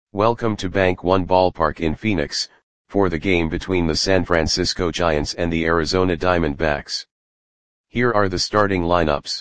Welcome to Bank One Ballpark in Phoenix, for the game between the San Francisco Giants and the Arizona Diamondbacks. Here are the starting lineups.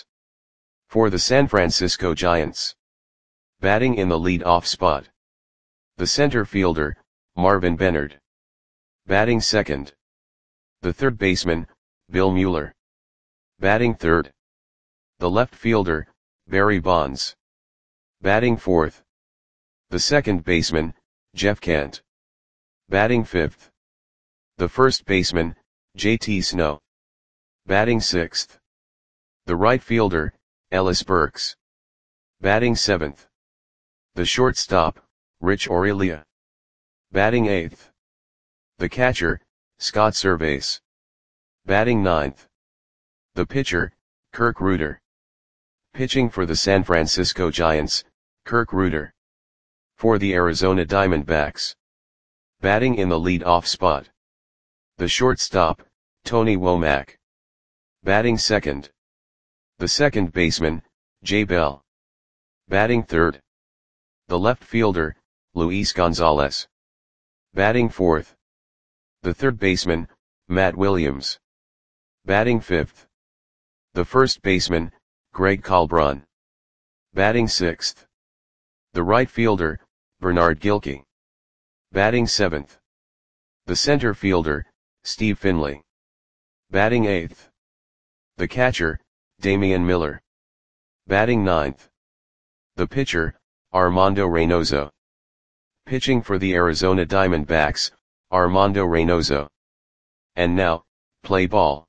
For the San Francisco Giants. Batting in the lead-off spot. The center fielder, Marvin Benard. Batting second. The third baseman, Bill Mueller. Batting third. The left fielder, Barry Bonds. Batting fourth. The second baseman, Jeff Kent. Batting fifth. The first baseman, JT Snow. Batting sixth. The right fielder, Ellis Burks. Batting seventh. The shortstop, Rich Aurelia. Batting eighth. The catcher, Scott Servais. Batting ninth. The pitcher, Kirk Rueter. Pitching for the San Francisco Giants, Kirk Rueter. For the Arizona Diamondbacks. Batting in the lead-off spot. The shortstop, Tony Womack. Batting second. The second baseman, Jay Bell. Batting third. The left fielder, Luis Gonzalez. Batting fourth. The third baseman, Matt Williams. Batting fifth. The first baseman, Greg Colbrun. Batting sixth. The right fielder, Bernard Gilkey. Batting seventh. The center fielder, Steve Finley. Batting eighth. The catcher, Damian Miller. Batting ninth. The pitcher, Armando Reynoso. Pitching for the Arizona Diamondbacks, Armando Reynoso. And now, play ball.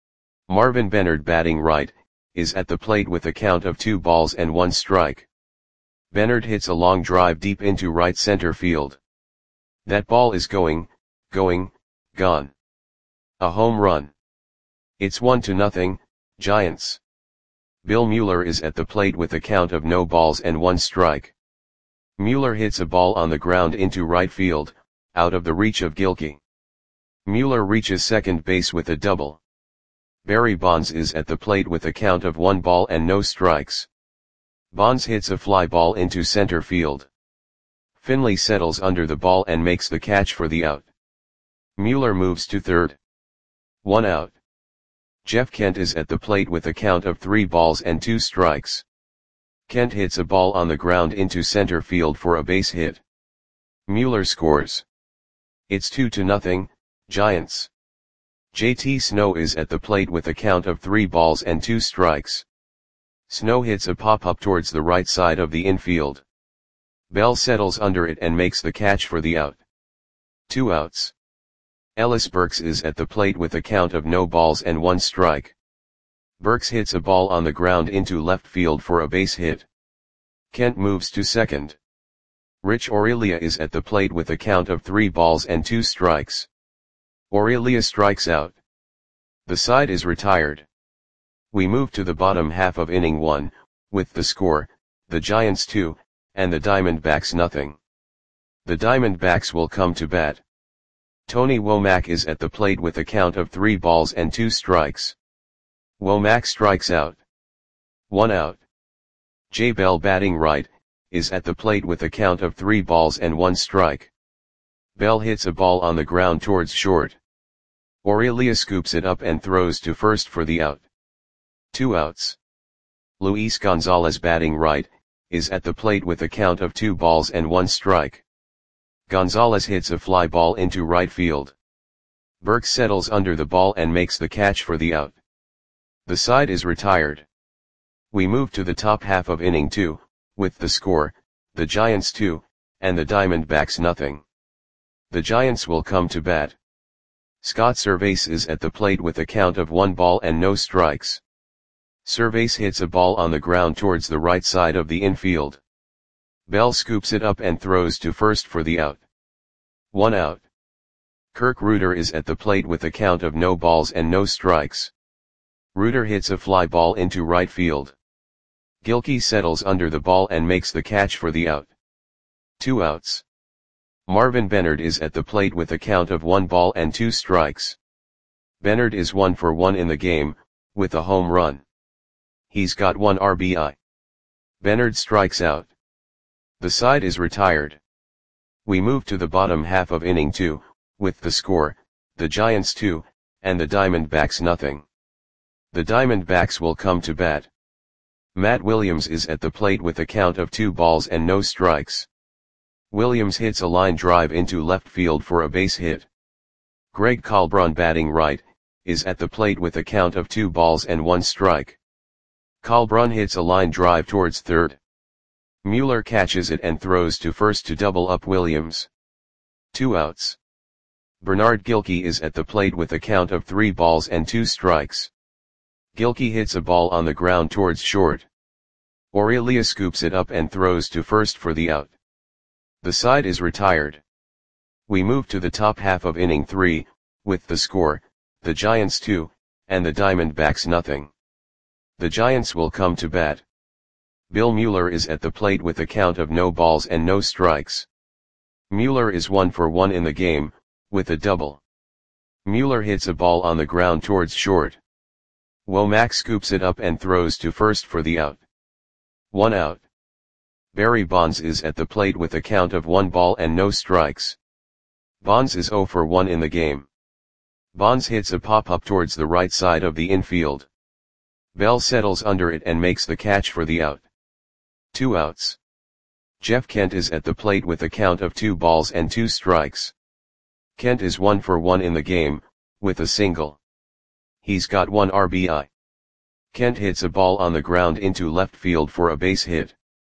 Marvin Benard batting right, is at the plate with a count of 2-1 strike. Benard hits a long drive deep into right center field. That ball is gone. A home run. It's 1-0, Giants. Bill Mueller is at the plate with a count of 0-1 strike. Mueller hits a ball on the ground into right field, out of the reach of Gilkey. Mueller reaches second base with a double. Barry Bonds is at the plate with a count of 1-0 strikes. Bonds hits a fly ball into center field. Finley settles under the ball and makes the catch for the out. Mueller moves to third. 1 out. Jeff Kent is at the plate with a count of 3-2 strikes. Kent hits a ball on the ground into center field for a base hit. Mueller scores. It's 2-0, Giants. JT Snow is at the plate with a count of 3-2 strikes. Snow hits a pop-up towards the right side of the infield. Bell settles under it and makes the catch for the out. 2 outs. Ellis Burks is at the plate with a count of 0-1 strike. Burks hits a ball on the ground into left field for a base hit. Kent moves to second. Rich Aurelia is at the plate with a count of 3-2 strikes. Aurelia strikes out. The side is retired. We move to the bottom half of inning 1, with the score, the Giants 2, and the Diamondbacks 0. The Diamondbacks will come to bat. Tony Womack is at the plate with a count of 3-2 strikes. Womack strikes out. 1 out. Jay Bell batting right, is at the plate with a count of 3-1 strike. Bell hits a ball on the ground towards short. Aurelia scoops it up and throws to first for the out. 2 outs. Luis Gonzalez batting right, is at the plate with a count of 2-1 strike. Gonzalez hits a fly ball into right field. Burks settles under the ball and makes the catch for the out. The side is retired. We move to the top half of inning 2, with the score, the Giants 2, and the Diamondbacks 0. The Giants will come to bat. Scott Servais is at the plate with a count of 1-0 strikes. Servais hits a ball on the ground towards the right side of the infield. Bell scoops it up and throws to first for the out. 1 out. Kirk Rueter is at the plate with a count of 0 strikes. Rueter hits a fly ball into right field. Gilkey settles under the ball and makes the catch for the out. 2 outs. Marvin Benard is at the plate with a count of 1-2 strikes. Benard is 1 for 1 in the game, with a home run. He's got 1 RBI. Benard strikes out. The side is retired. We move to the bottom half of inning 2, with the score, the Giants 2, and the Diamondbacks nothing. The Diamondbacks will come to bat. Matt Williams is at the plate with a count of 2 balls and no strikes. Williams hits a line drive into left field for a base hit. Greg Colbrun, batting right, is at the plate with a count of 2 balls and 1 strike. Colbrun hits a line drive towards third. Mueller catches it and throws to first to double up Williams. 2 outs. Bernard Gilkey is at the plate with a count of 3 balls and 2 strikes. Gilkey hits a ball on the ground towards short. Aurelia scoops it up and throws to first for the out. The side is retired. We move to the top half of inning 3, with the score, the Giants 2, and the Diamondbacks nothing. The Giants will come to bat. Bill Mueller is at the plate with a count of no balls and no strikes. Mueller is 1 for 1 in the game, with a double. Mueller hits a ball on the ground towards short. Womack scoops it up and throws to first for the out. 1 out. Barry Bonds is at the plate with a count of 1 ball and no strikes. Bonds is 0 for 1 in the game. Bonds hits a pop-up towards the right side of the infield. Bell settles under it and makes the catch for the out. 2 outs. Jeff Kent is at the plate with a count of 2 balls and 2 strikes. Kent is 1 for 1 in the game, with a single. He's got 1 RBI. Kent hits a ball on the ground into left field for a base hit.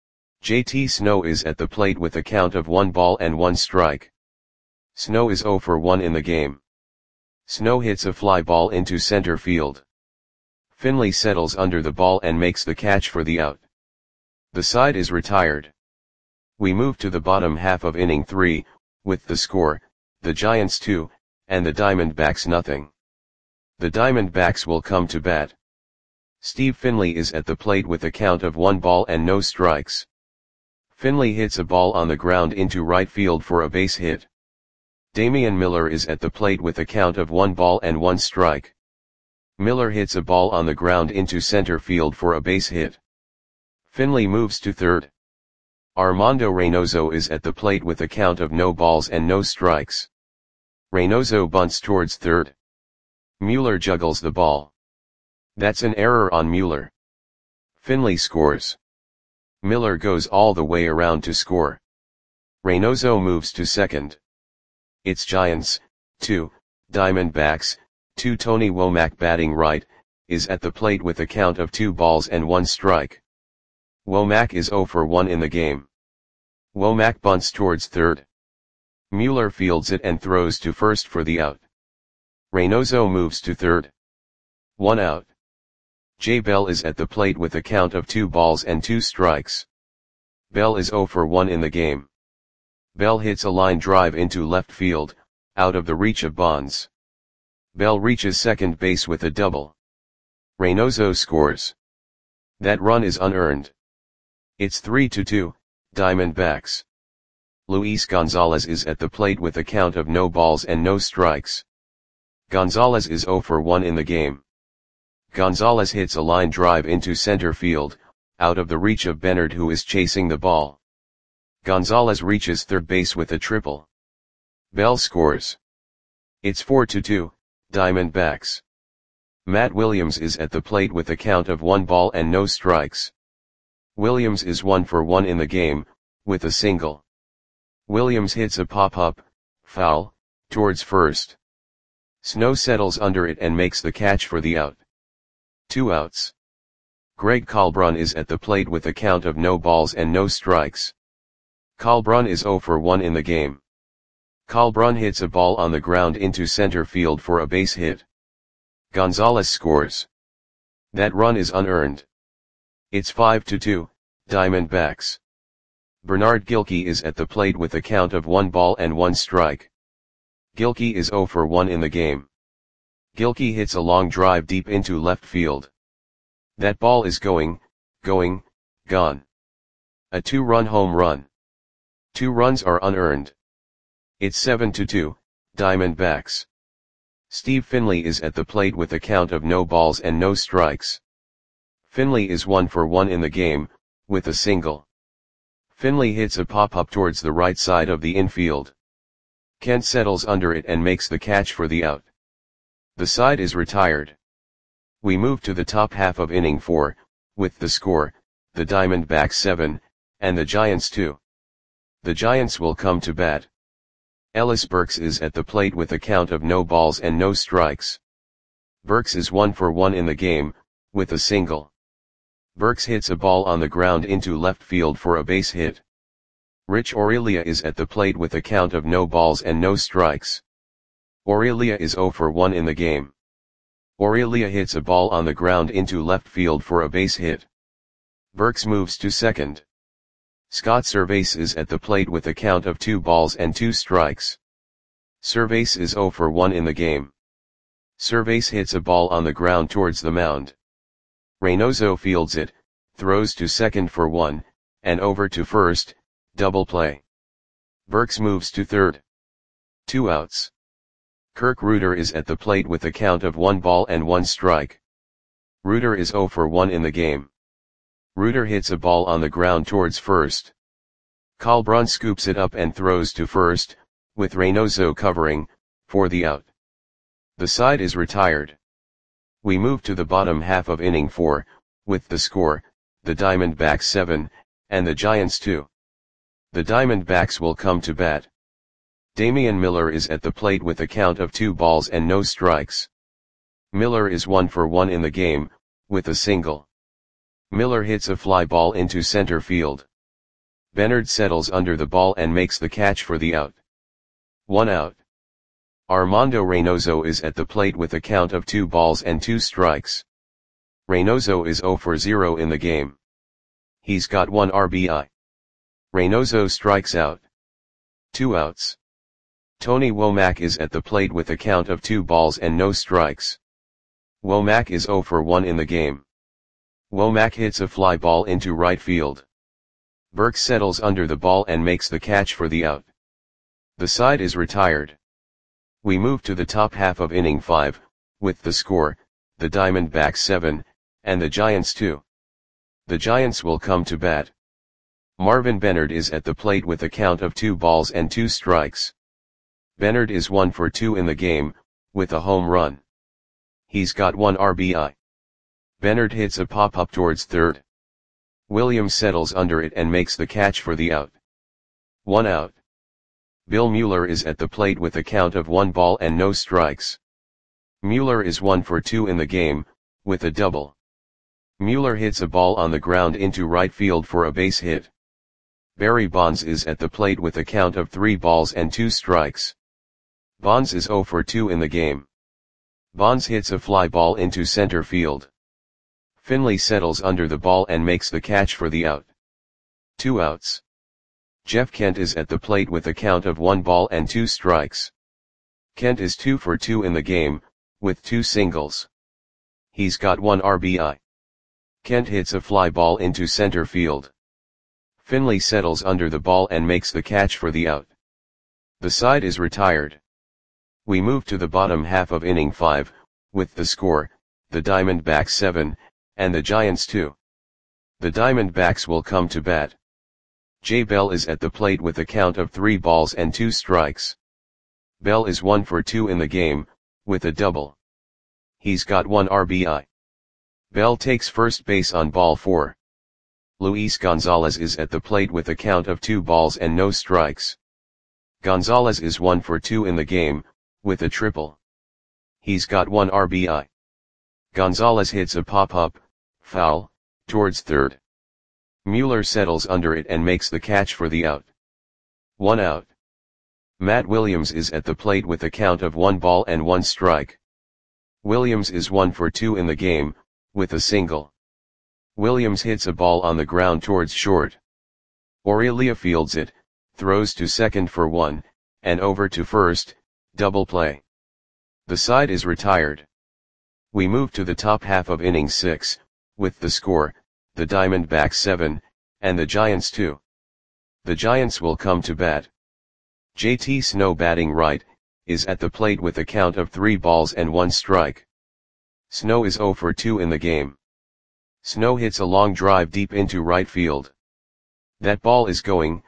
JT Snow is at the plate with a count of 1 ball and 1 strike. Snow is 0 for 1 in the game. Snow hits a fly ball into center field. Finley settles under the ball and makes the catch for the out. The side is retired. We move to the bottom half of inning 3, with the score, the Giants 2, and the Diamondbacks nothing. The Diamondbacks will come to bat. Steve Finley is at the plate with a count of 1 ball and no strikes. Finley hits a ball on the ground into right field for a base hit. Damian Miller is at the plate with a count of 1 ball and 1 strike. Miller hits a ball on the ground into center field for a base hit. Finley moves to third. Armando Reynoso is at the plate with a count of no balls and no strikes. Reynoso bunts towards third. Mueller juggles the ball. That's an error on Mueller. Finley scores. Miller goes all the way around to score. Reynoso moves to second. It's Giants 2, Diamondbacks 2. Tony Womack, batting right, is at the plate with a count of 2 balls and 1 strike. Womack is 0 for 1 in the game. Womack bunts towards third. Mueller fields it and throws to first for the out. Reynoso moves to third. 1 out. Jay Bell is at the plate with a count of 2 balls and 2 strikes. Bell is 0 for 1 in the game. Bell hits a line drive into left field, out of the reach of Bonds. Bell reaches second base with a double. Reynoso scores. That run is unearned. It's 3-2, Diamondbacks. Luis Gonzalez is at the plate with a count of no balls and no strikes. Gonzalez is 0 for 1 in the game. Gonzalez hits a line drive into center field, out of the reach of Bennard, who is chasing the ball. Gonzalez reaches third base with a triple. Bell scores. It's 4-2, Diamondbacks. Matt Williams is at the plate with a count of 1 ball and no strikes. Williams is 1 for 1 in the game, with a single. Williams hits a pop-up, foul, towards first. Snow settles under it and makes the catch for the out. 2 outs. Greg Colbrun is at the plate with a count of no balls and no strikes. Colbrun is 0 for 1 in the game. Colbrun hits a ball on the ground into center field for a base hit. Gonzalez scores. That run is unearned. It's 5-2, Diamondbacks. Bernard Gilkey is at the plate with a count of 1 ball and 1 strike. Gilkey is 0 for 1 in the game. Gilkey hits a long drive deep into left field. That ball is gone. A 2-run home run. 2 runs are unearned. It's 7-2, Diamondbacks. Steve Finley is at the plate with a count of no balls and no strikes. Finley is 1 for 1 in the game, with a single. Finley hits a pop-up towards the right side of the infield. Kent settles under it and makes the catch for the out. The side is retired. We move to the top half of inning 4, with the score, the Diamondbacks 7, and the Giants 2. The Giants will come to bat. Ellis Burks is at the plate with a count of no balls and no strikes. Burks is 1 for 1 in the game, with a single. Burks hits a ball on the ground into left field for a base hit. Rich Aurelia is at the plate with a count of no balls and no strikes. Aurelia is 0 for 1 in the game. Aurelia hits a ball on the ground into left field for a base hit. Burks moves to second. Scott Servais is at the plate with a count of 2 balls and 2 strikes. Servais is 0 for 1 in the game. Servais hits a ball on the ground towards the mound. Reynoso fields it, throws to second for 1, and over to first, double play. Burks moves to third. 2 outs. Kirk Reuter is at the plate with a count of 1 ball and 1 strike. Reuter is 0 for 1 in the game. Reuter hits a ball on the ground towards first. Colbrun scoops it up and throws to first, with Reynoso covering, for the out. The side is retired. We move to the bottom half of inning 4, with the score, the Diamondbacks 7, and the Giants 2. The Diamondbacks will come to bat. Damian Miller is at the plate with a count of 2 balls and no strikes. Miller is 1 for 1 in the game, with a single. Miller hits a fly ball into center field. Bernard settles under the ball and makes the catch for the out. 1 out. Armando Reynoso is at the plate with a count of 2 balls and 2 strikes. Reynoso is 0 for 0 in the game. He's got 1 RBI. Reynoso strikes out. 2 outs. Tony Womack is at the plate with a count of 2 balls and no strikes. Womack is 0 for 1 in the game. Womack hits a fly ball into right field. Burks settles under the ball and makes the catch for the out. The side is retired. We move to the top half of inning 5, with the score, the Diamondbacks 7, and the Giants 2. The Giants will come to bat. Marvin Bernard is at the plate with a count of 2 balls and 2 strikes. Bernard is 1 for 2 in the game, with a home run. He's got 1 RBI. Bernard hits a pop-up towards third. Williams settles under it and makes the catch for the out. 1 out. Bill Mueller is at the plate with a count of 1 ball and no strikes. Mueller is 1 for 2 in the game, with a double. Mueller hits a ball on the ground into right field for a base hit. Barry Bonds is at the plate with a count of 3 balls and 2 strikes. Bonds is 0 for 2 in the game. Bonds hits a fly ball into center field. Finley settles under the ball and makes the catch for the out. 2 outs. Jeff Kent is at the plate with a count of 1 ball and 2 strikes. Kent is 2 for 2 in the game, with 2 singles. He's got 1 RBI. Kent hits a fly ball into center field. Finley settles under the ball and makes the catch for the out. The side is retired. We move to the bottom half of inning 5, with the score, the Diamondbacks 7, and the Giants 2. The Diamondbacks will come to bat. Jay Bell is at the plate with a count of 3 balls and 2 strikes. Bell is 1 for 2 in the game, with a double. He's got 1 RBI. Bell takes first base on ball 4. Luis Gonzalez is at the plate with a count of 2 balls and no strikes. Gonzalez is 1 for 2 in the game, with a triple. He's got 1 RBI. Gonzalez hits a pop-up, foul, towards third. Mueller settles under it and makes the catch for the out. 1 out. Matt Williams is at the plate with a count of 1 ball and 1 strike. Williams is 1 for 2 in the game, with a single. Williams hits a ball on the ground towards short. Aurelia fields it, throws to second for 1, and over to first, double play. The side is retired. We move to the top half of inning 6, with the score, the Diamondbacks 7, and the Giants 2. The Giants will come to bat. JT Snow batting right, is at the plate with a count of 3 balls and 1 strike. Snow is 0 for 2 in the game. Snow hits a long drive deep into right field. That ball is going,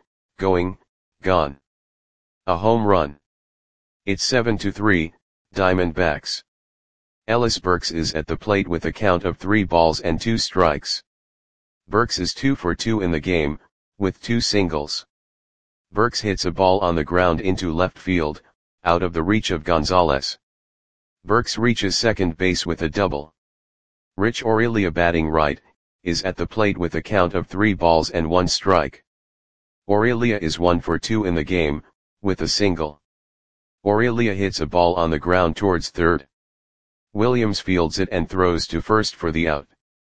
gone. A home run. It's 7-3, Diamondbacks. Ellis Burks is at the plate with a count of 3 balls and 2 strikes. Burks is 2 for 2 in the game, with 2 singles. Burks hits a ball on the ground into left field, out of the reach of Gonzalez. Burks reaches second base with a double. Rich Aurelia, batting right, is at the plate with a count of 3 balls and 1 strike. Aurelia is 1 for 2 in the game, with a single. Aurelia hits a ball on the ground towards third. Williams fields it and throws to first for the out.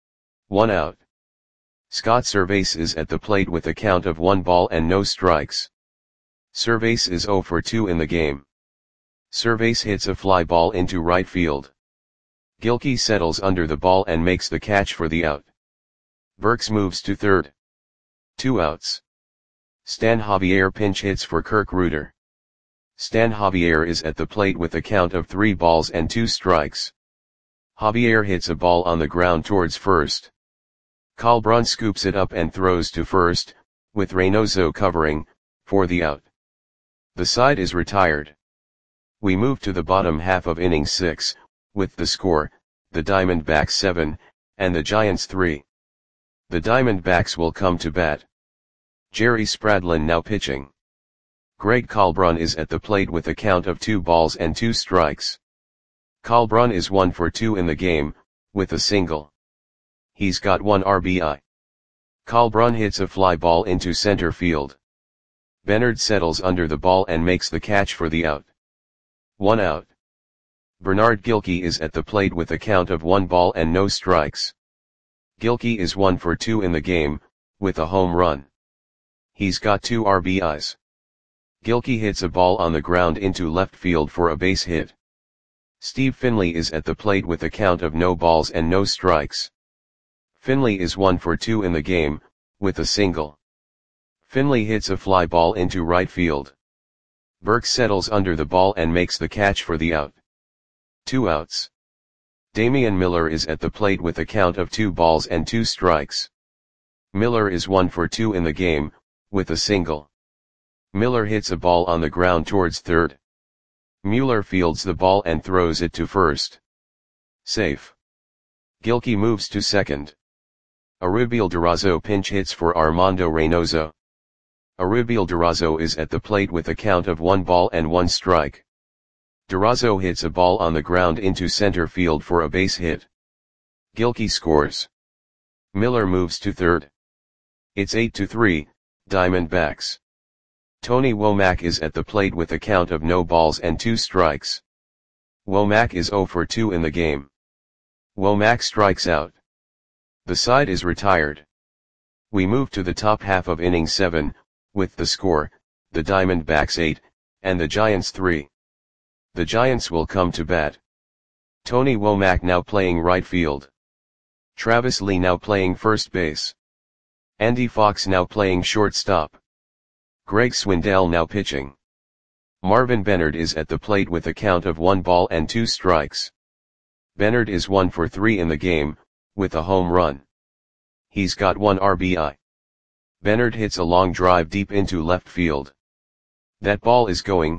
1 out. Scott Servais is at the plate with a count of 1 ball and no strikes. Servais is 0 for 2 in the game. Servais hits a fly ball into right field. Gilkey settles under the ball and makes the catch for the out. Burks moves to third. 2 outs. Stan Javier pinch hits for Kirk Reuter. Stan Javier is at the plate with a count of 3 balls and 2 strikes. Javier hits a ball on the ground towards first. Colbrun scoops it up and throws to first, with Reynoso covering, for the out. The side is retired. We move to the bottom half of inning 6, with the score, the Diamondbacks 7, and the Giants 3. The Diamondbacks will come to bat. Jerry Spradlin now pitching. Greg Colbrun is at the plate with a count of 2 balls and 2 strikes. Colbrun is 1 for 2 in the game, with a single. He's got 1 RBI. Colbrun hits a fly ball into center field. Bernard settles under the ball and makes the catch for the out. 1 out. Bernard Gilkey is at the plate with a count of 1 ball and no strikes. Gilkey is 1 for 2 in the game, with a home run. He's got 2 RBIs. Gilkey hits a ball on the ground into left field for a base hit. Steve Finley is at the plate with a count of no balls and no strikes. Finley is 1 for 2 in the game, with a single. Finley hits a fly ball into right field. Burks settles under the ball and makes the catch for the out. 2 outs. Damian Miller is at the plate with a count of 2 balls and 2 strikes. Miller is 1 for 2 in the game, with a single. Miller hits a ball on the ground towards third. Mueller fields the ball and throws it to first. Safe. Gilkey moves to second. Arubiel Durazo pinch hits for Armando Reynoso. Arubiel Durazo is at the plate with a count of 1 ball and 1 strike. Durazo hits a ball on the ground into center field for a base hit. Gilkey scores. Miller moves to third. It's 8-3, Diamondbacks. Tony Womack is at the plate with a count of no balls and 2 strikes. Womack is 0 for 2 in the game. Womack strikes out. The side is retired. We move to the top half of inning 7, with the score, the Diamondbacks 8, and the Giants 3. The Giants will come to bat. Tony Womack now playing right field. Travis Lee now playing first base. Andy Fox now playing shortstop. Greg Swindell now pitching. Marvin Bernard is at the plate with a count of 1 ball and 2 strikes. Bernard is 1 for 3 in the game, with a home run. He's got 1 RBI. Bernard hits a long drive deep into left field. That ball is going,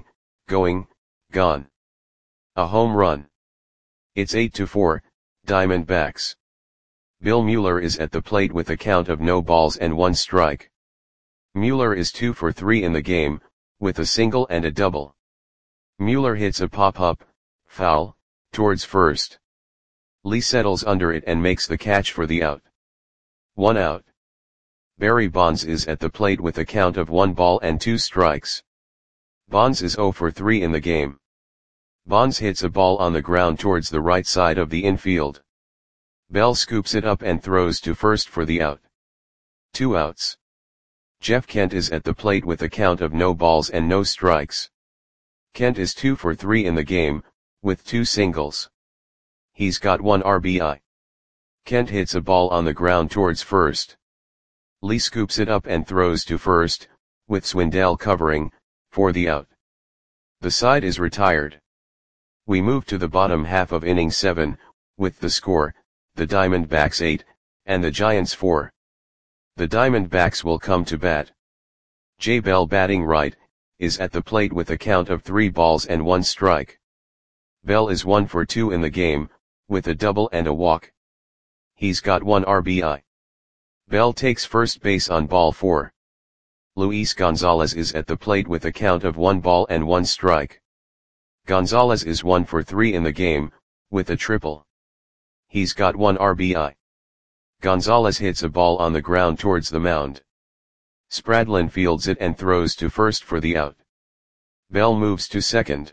gone. A home run. It's 8-4, Diamondbacks. Bill Mueller is at the plate with a count of no balls and 1 strike. Mueller is 2 for 3 in the game, with a single and a double. Mueller hits a pop-up, foul, towards first. Lee settles under it and makes the catch for the out. 1 out. Barry Bonds is at the plate with a count of 1 ball and 2 strikes. Bonds is 0 for 3 in the game. Bonds hits a ball on the ground towards the right side of the infield. Bell scoops it up and throws to first for the out. 2 outs. Jeff Kent is at the plate with a count of no balls and no strikes. Kent is 2 for 3 in the game, with 2 singles. He's got 1 RBI. Kent hits a ball on the ground towards first. Lee scoops it up and throws to first, with Swindell covering, for the out. The side is retired. We move to the bottom half of inning 7, with the score, the Diamondbacks 8, and the Giants 4. The Diamondbacks will come to bat. J. Bell batting right, is at the plate with a count of 3 balls and 1 strike. Bell is 1 for 2 in the game, with a double and a walk. He's got 1 RBI. Bell takes first base on ball 4. Luis Gonzalez is at the plate with a count of 1 ball and 1 strike. Gonzalez is 1 for 3 in the game, with a triple. He's got 1 RBI. Gonzalez hits a ball on the ground towards the mound. Spradlin fields it and throws to first for the out. Bell moves to second.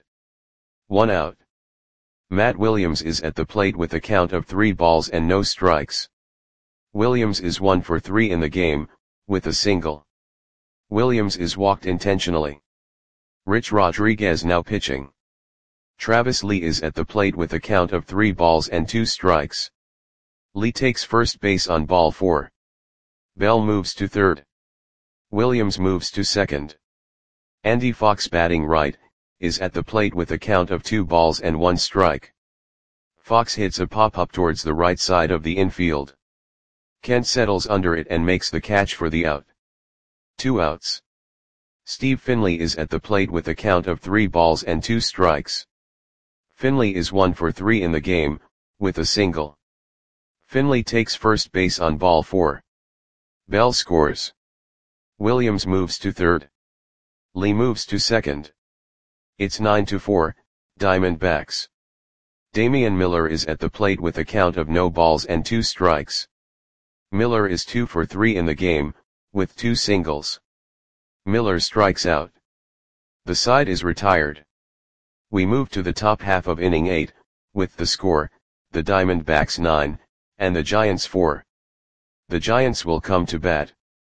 1 out. Matt Williams is at the plate with a count of 3 balls and no strikes. Williams is 1 for 3 in the game, with a single. Williams is walked intentionally. Rich Rodriguez now pitching. Travis Lee is at the plate with a count of 3 balls and 2 strikes. Lee takes first base on ball 4. Bell moves to third. Williams moves to second. Andy Fox batting right, is at the plate with a count of 2 balls and 1 strike. Fox hits a pop-up towards the right side of the infield. Kent settles under it and makes the catch for the out. 2 outs. Steve Finley is at the plate with a count of 3 balls and 2 strikes. Finley is 1 for 3 in the game, with a single. Finley takes first base on ball 4. Bell scores. Williams moves to third. Lee moves to second. It's 9-4, Diamondbacks. Damian Miller is at the plate with a count of no balls and 2 strikes. Miller is 2 for 3 in the game, with 2 singles. Miller strikes out. The side is retired. We move to the top half of inning 8, with the score, the Diamondbacks 9, and the Giants 4. The Giants will come to bat.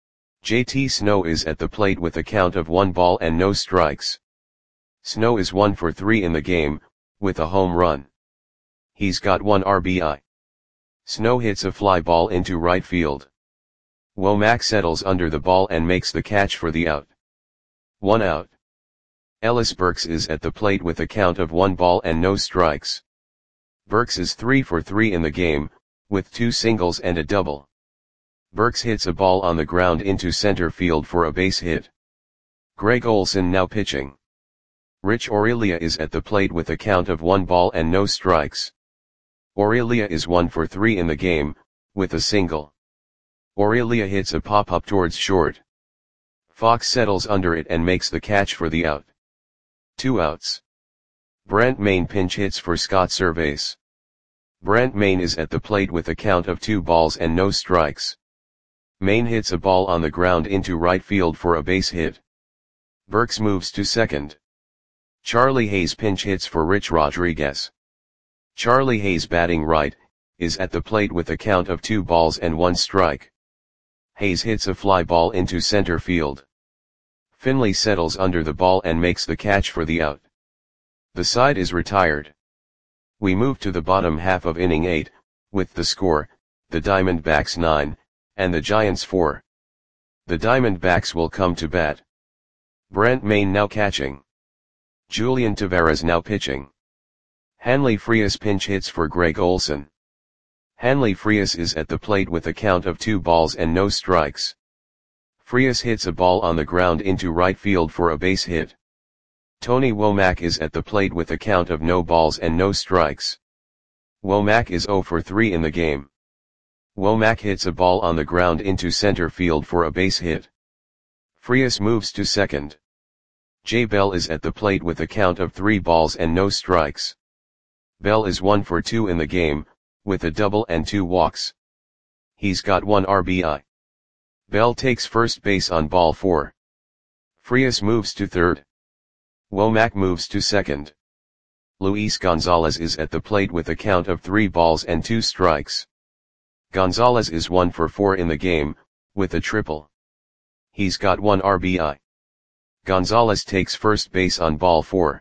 JT Snow is at the plate with a count of 1 ball and no strikes. Snow is 1 for 3 in the game, with a home run. He's got 1 RBI. Snow hits a fly ball into right field. Womack settles under the ball and makes the catch for the out. 1 out. Ellis Burks is at the plate with a count of 1 ball and no strikes. Burks is 3 for 3 in the game, with 2 singles and a double. Burks hits a ball on the ground into center field for a base hit. Greg Olson now pitching. Rich Aurelia is at the plate with a count of 1 ball and no strikes. Aurelia is 1 for 3 in the game, with a single. Aurelia hits a pop-up towards short. Fox settles under it and makes the catch for the out. 2 outs. Brent Maine pinch hits for Scott Servais. Brent Maine is at the plate with a count of 2 balls and no strikes. Maine hits a ball on the ground into right field for a base hit. Burks moves to second. Charlie Hayes pinch hits for Rich Rodriguez. Charlie Hayes batting right, is at the plate with a count of 2 balls and 1 strike. Hayes hits a fly ball into center field. Finley settles under the ball and makes the catch for the out. The side is retired. We move to the bottom half of inning 8, with the score, the Diamondbacks 9, and the Giants 4. The Diamondbacks will come to bat. Brent Maine now catching. Julian Tavares now pitching. Hanley Frias pinch hits for Greg Olson. Hanley Frias is at the plate with a count of 2 balls and no strikes. Frias hits a ball on the ground into right field for a base hit. Tony Womack is at the plate with a count of no balls and no strikes. Womack is 0 for 3 in the game. Womack hits a ball on the ground into center field for a base hit. Frias moves to second. J. Bell is at the plate with a count of 3 balls and no strikes. Bell is 1 for 2 in the game, with a double and 2 walks. He's got 1 RBI. Bell takes first base on ball 4. Frias moves to third. Womack moves to second. Luis Gonzalez is at the plate with a count of 3 balls and 2 strikes. Gonzalez is 1 for 4 in the game, with a triple. He's got 1 RBI. Gonzalez takes first base on ball 4.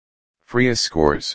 Frias scores.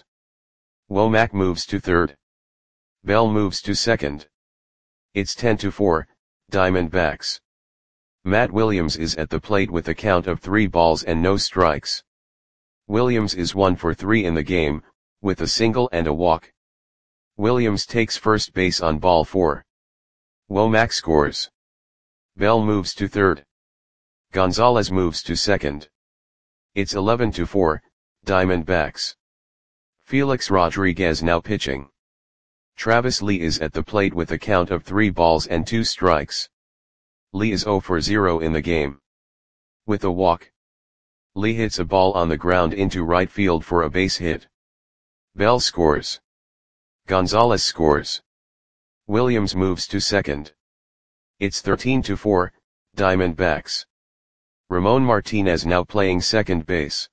Womack moves to third. Bell moves to second. It's 10-4, Diamondbacks. Matt Williams is at the plate with a count of 3 balls and no strikes. Williams is 1 for 3 in the game, with a single and a walk. Williams takes first base on ball 4. Womack scores. Bell moves to third. Gonzalez moves to second. It's 11-4, Diamondbacks. Felix Rodriguez now pitching. Travis Lee is at the plate with a count of 3 balls and 2 strikes. Lee is 0 for 0 in the game. With a walk, Lee hits a ball on the ground into right field for a base hit. Bell scores. Gonzalez scores. Williams moves to second. It's 13-4, Diamondbacks. Ramon Martinez now playing second base.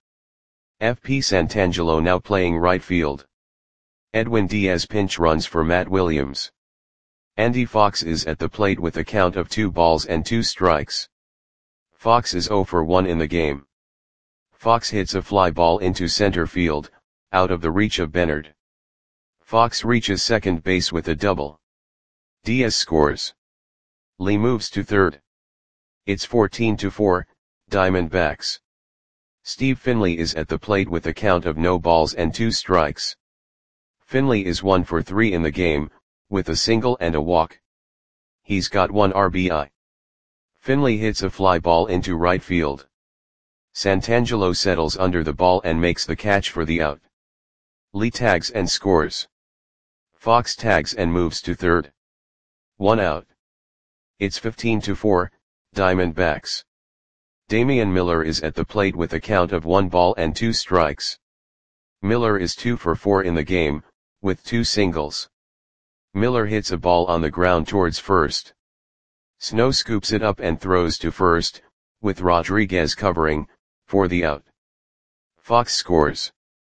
FP Santangelo now playing right field. Edwin Diaz pinch runs for Matt Williams. Andy Fox is at the plate with a count of 2 balls and 2 strikes. Fox is 0 for 1 in the game. Fox hits a fly ball into center field, out of the reach of Bernard. Fox reaches second base with a double. Diaz scores. Lee moves to third. It's 14-4, Diamondbacks. Steve Finley is at the plate with a count of no balls and 2 strikes. Finley is 1 for 3 in the game, with a single and a walk. He's got 1 RBI. Finley hits a fly ball into right field. Santangelo settles under the ball and makes the catch for the out. Lee tags and scores. Fox tags and moves to third. 1 out. It's 15-4, Diamondbacks. Damian Miller is at the plate with a count of 1 ball and 2 strikes. Miller is 2 for 4 in the game, with 2 singles. Miller hits a ball on the ground towards first. Snow scoops it up and throws to first, with Rodriguez covering, for the out. Fox scores.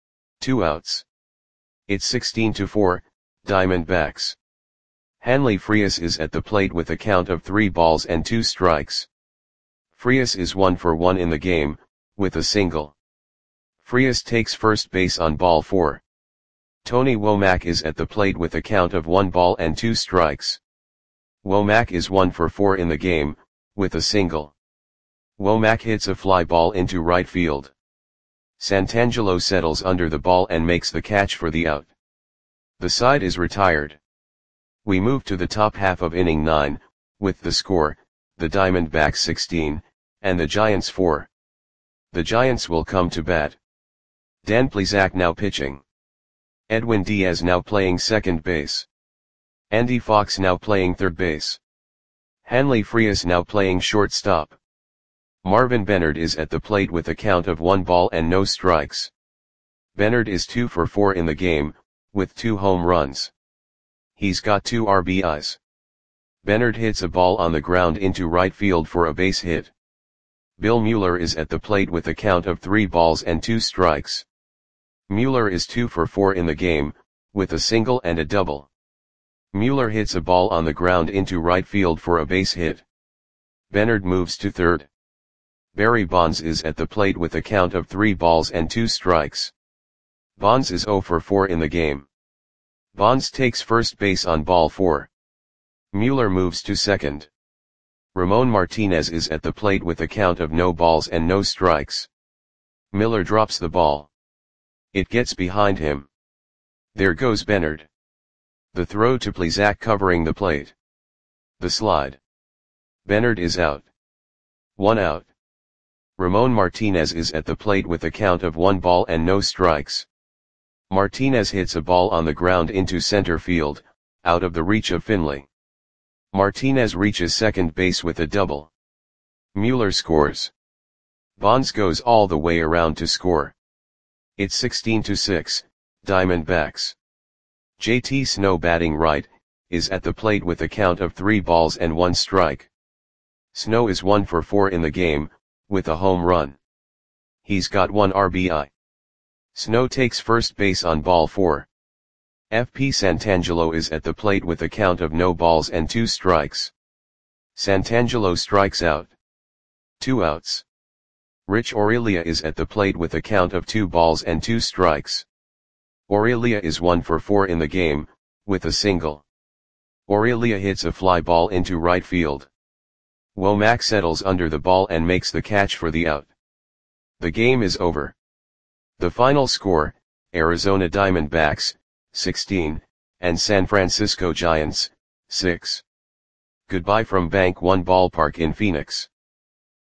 2 outs. It's 16-4, Diamondbacks. Hanley Frias is at the plate with a count of 3 balls and 2 strikes. Frias is 1 for 1 in the game, with a single. Frias takes first base on ball 4. Tony Womack is at the plate with a count of 1 ball and 2 strikes. Womack is 1 for 4 in the game, with a single. Womack hits a fly ball into right field. Santangelo settles under the ball and makes the catch for the out. The side is retired. We move to the top half of inning 9, with the score, the Diamondbacks 16, and the Giants 4. The Giants will come to bat. Dan Plesac now pitching. Edwin Diaz now playing second base. Andy Fox now playing third base. Hanley Frias now playing shortstop. Marvin Bernard is at the plate with a count of 1 ball and no strikes. Bernard is 2 for 4 in the game, with 2 home runs. He's got 2 RBIs. Bernard hits a ball on the ground into right field for a base hit. Bill Mueller is at the plate with a count of 3 balls and 2 strikes. Mueller is 2 for 4 in the game, with a single and a double. Mueller hits a ball on the ground into right field for a base hit. Bernard moves to third. Barry Bonds is at the plate with a count of 3 balls and 2 strikes. Bonds is 0 for 4 in the game. Bonds takes first base on ball 4. Mueller moves to second. Ramon Martinez is at the plate with a count of no balls and no strikes. Miller drops the ball. It gets behind him. There goes Bernard. The throw to Plesac covering the plate. The slide. Bernard is out. 1 out. Ramon Martinez is at the plate with a count of 1 ball and no strikes. Martinez hits a ball on the ground into center field, out of the reach of Finley. Martinez reaches second base with a double. Mueller scores. Bonds goes all the way around to score. It's 16-6, Diamondbacks. JT Snow batting right, is at the plate with a count of 3 balls and 1 strike. Snow is 1 for 4 in the game, with a home run. He's got 1 RBI. Snow takes first base on ball 4. FP Santangelo is at the plate with a count of no balls and 2 strikes. Santangelo strikes out. 2 outs. Rich Aurelia is at the plate with a count of 2 balls and 2 strikes. Aurelia is 1 for 4 in the game, with a single. Aurelia hits a fly ball into right field. Womack settles under the ball and makes the catch for the out. The game is over. The final score, Arizona Diamondbacks, 16, and San Francisco Giants, 6. Goodbye from Bank One Ballpark in Phoenix.